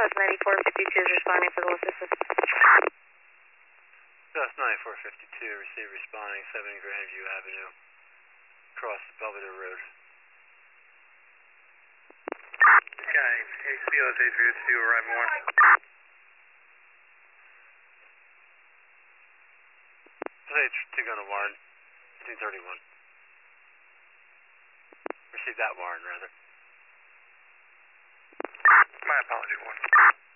South 9452 is responding for the assistance. South 9452, receive responding 70 Grandview Avenue, across Belvedere Road. Sky, HCO 832, arriving 1. Say 2 gun to Warren, 1831. Receive that Warren, rather. My apology, 1.